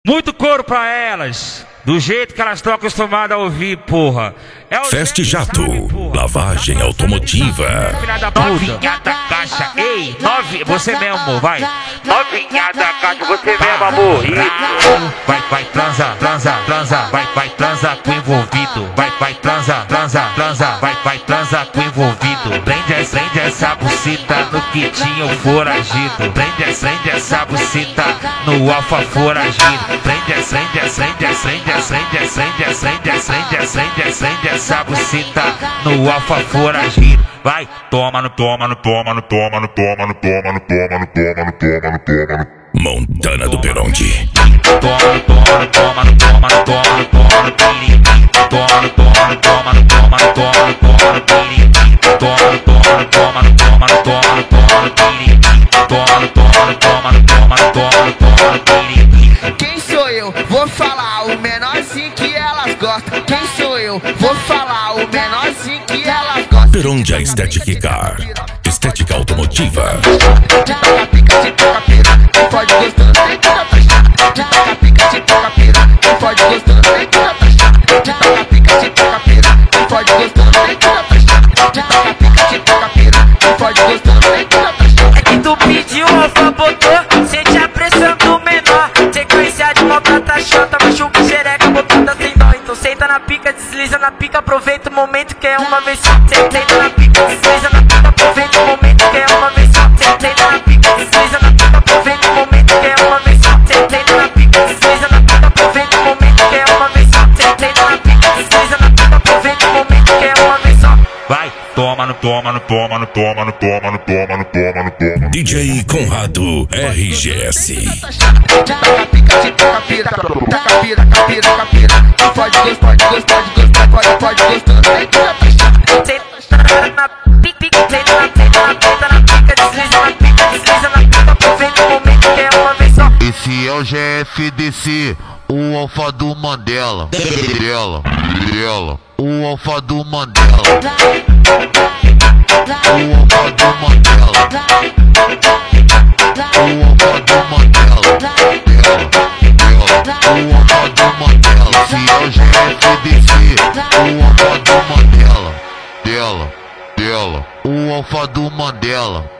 Muito couro pra elas, do jeito que elas estão acostumadas a ouvir, porra. Fast Jato, lavagem automotiva. Novinha da caixa, ei, você mesmo, vai. Novinha da caixa, você mesmo, amor. Isso. Vai, transa, vai, transa com envolvido. Vai, transa, vai, transa com envolvido. Prende essa bucita no quitinho foragido. Prende essa bucita no alfa foragido. Prende essa bucita no alfa foragido. Vai, toma. Montana do Peronde. Quem sou eu? Vou falar o menorzinho que elas gostam. Quem sou eu? Vou falar o menorzinho que elas gostam. Peronde Aesthetic Car, estética automotiva. Pode gostando, tem que dar taxa. De taca pica, de taca pira. Pode gostando, tem que dar taxa. De taca pica, de taca pira. Pode gostando, tem que dar taxa. De taca pica, de taca pira. Pode gostando, tem que dar taxa. É que tu pediu, alfa botou, sente a pressão do menor. Sequência de maltrata chata, machuca xereca, botada sem dó. Então senta na pica, desliza na pica, aproveita o momento que é uma vez só. Senta na pica, desliza na pica, aproveita o momento que é uma vez só. Senta na pica, desliza na pica, aproveita o momento que é uma vez só. Senta na pica, desliza na pica, aproveita o momento que é uma vez só. Senta na pica, desliza na pica, aproveita o momento que é uma vez só. Vai, toma. DJ Conrado RGS. Taca pica, de taca pira. Taca pira. Pode gostar, pode gostando, tem que dar taxa. Senta na pica, senta na pica, desliza na pica, aproveita o momento que é uma vez só. Esse é o GFDC, o alfa do Mandela. O alfa do Mandela. O alfa do Mandela. O alfa do Mandela. O alfa do Mandela. Esse é o GFDC, o alfa do Mandela. O alfa do Mandela.